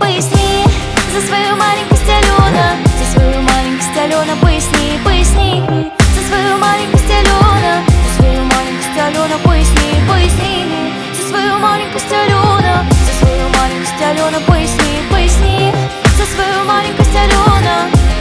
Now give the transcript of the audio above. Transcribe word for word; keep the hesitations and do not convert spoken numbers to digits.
поясни за свою маленькость, Алена, за свою маленькость, Алена, поясни, поясни за свою маленькость, Алена, за свою маленькость, Алена, поясни, поясни за свою маленькость, Алена, за свою маленькость, Алена, поясни, поясни за свою маленькость, Алена.